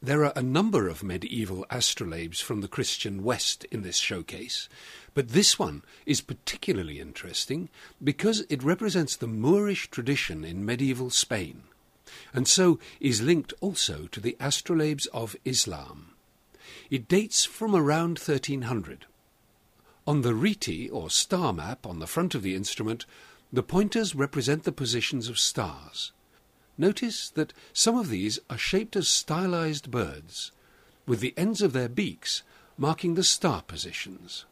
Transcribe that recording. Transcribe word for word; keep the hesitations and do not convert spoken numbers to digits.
There are a number of medieval astrolabes from the Christian West in this showcase, but this one is particularly interesting because it represents the Moorish tradition in medieval Spain, and so is linked also to the astrolabes of Islam. It dates from around thirteen hundred. On the reti, or star map, on the front of the instrument, the pointers represent the positions of stars. Notice that some of these are shaped as stylized birds, with the ends of their beaks marking the star positions.